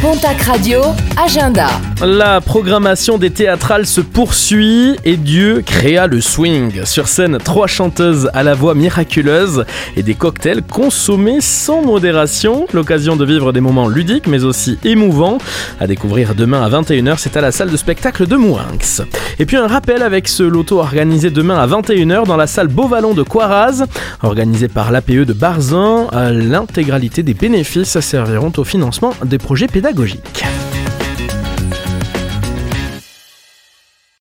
Pontac Radio, agenda. La programmation des théâtrales se poursuit et Dieu créa le swing. Sur scène, 3 chanteuses à la voix miraculeuse et des cocktails consommés sans modération. L'occasion de vivre des moments ludiques mais aussi émouvants. À découvrir demain à 21h, c'est à la salle de spectacle de Mouinx. Et puis un rappel avec ce loto organisé demain à 21h dans la salle Beauvallon de Coiraz. Organisé par l'APE de Barzin, l'intégralité des bénéfices serviront au financement des projets pédagogiques.